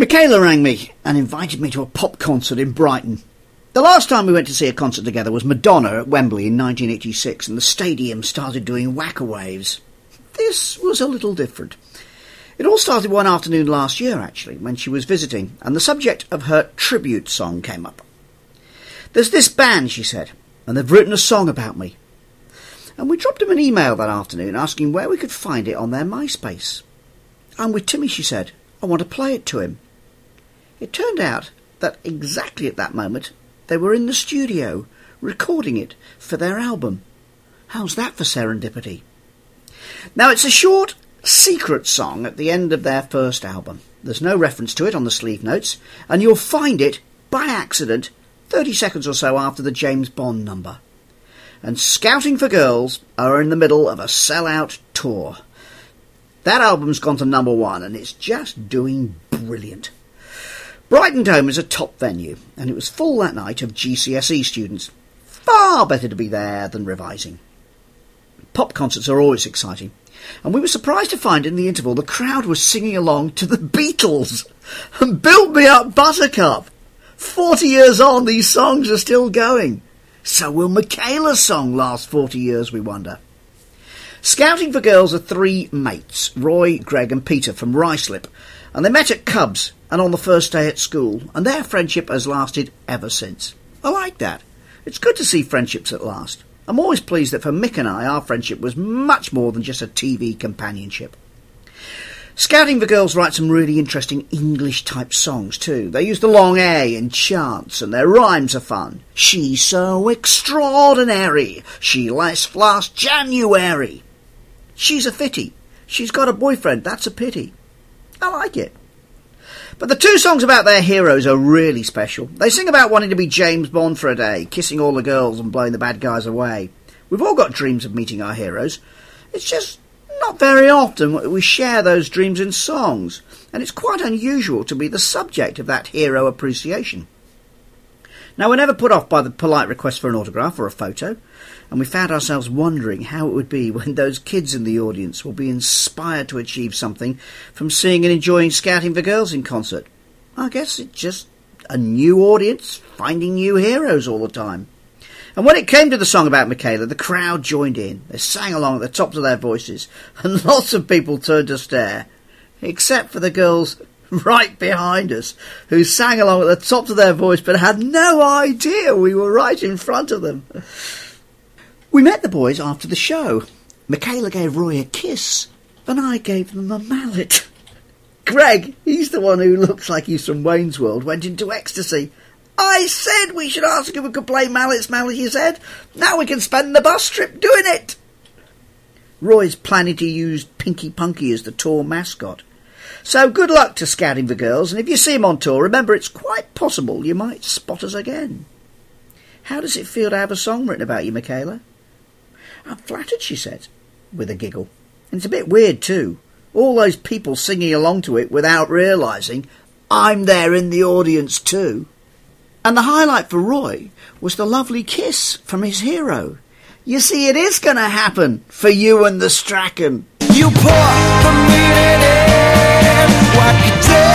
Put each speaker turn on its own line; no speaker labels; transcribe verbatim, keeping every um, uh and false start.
Michaela rang me and invited me to a pop concert in Brighton. The last time we went to see a concert together was Madonna at Wembley in nineteen eighty-six, and the stadium started doing whacker waves. This was a little different. It all started one afternoon last year, actually, when she was visiting, and the subject of her tribute song came up. "There's this band," she said, "and they've written a song about me." And we dropped him an email that afternoon asking where we could find it on their MySpace. "I'm with Timmy," she said. "I want to play it to him." It turned out that exactly at that moment they were in the studio recording it for their album. How's that for serendipity? Now, it's a short, secret song at the end of their first album. There's no reference to it on the sleeve notes, and you'll find it, by accident, thirty seconds or so after the James Bond number. And Scouting for Girls are in the middle of a sell-out tour. That album's gone to number one, and it's just doing brilliant. Brighton Dome is a top venue, and it was full that night of G C S E students. Far better to be there than revising. Pop concerts are always exciting, and we were surprised to find in the interval the crowd was singing along to the Beatles and Build Me Up Buttercup. Forty years on, these songs are still going. So will Michaela's song last forty years, we wonder? Scouting for Girls are three mates, Roy, Greg and Peter from Ruislip, and they met at Cubs and on the first day at school, and their friendship has lasted ever since. I like that. It's good to see friendships at last. I'm always pleased that for Mick and I, our friendship was much more than just a T V companionship. Scouting for Girls write some really interesting English-type songs too. They use the long A in chants, and their rhymes are fun. She's so extraordinary. She left last January. She's a fitty. She's got a boyfriend. That's a pity. I like it. But the two songs about their heroes are really special. They sing about wanting to be James Bond for a day, kissing all the girls and blowing the bad guys away. We've all got dreams of meeting our heroes. It's just not very often we share those dreams in songs, and it's quite unusual to be the subject of that hero appreciation. Now, we're never put off by the polite request for an autograph or a photo, and we found ourselves wondering how it would be when those kids in the audience will be inspired to achieve something from seeing and enjoying Scouting for Girls in concert. I guess it's just a new audience finding new heroes all the time. And when it came to the song about Michaela, the crowd joined in. They sang along at the tops of their voices, and lots of people turned to stare, except for the girls right behind us, who sang along at the tops of their voice but had no idea we were right in front of them. We met the boys after the show. Michaela gave Roy a kiss, and I gave them a mallet. Greg, he's the one who looks like he's from Wayne's World, went into ecstasy. "I said we should ask if we could play mallets, Mallet," he said. "Now we can spend the bus trip doing it." Roy's planning to use Pinky Punky as the tour mascot. So good luck to Scouting for Girls, and if you see him on tour, remember it's quite possible you might spot us again. How does it feel to have a song written about you, Michaela? "I'm flattered," she said, with a giggle. "And it's a bit weird too. All those people singing along to it without realising I'm there in the audience too." And the highlight for Roy was the lovely kiss from his hero. You see, it is going to happen for you and the Strachan. You pour the meaning in what you do.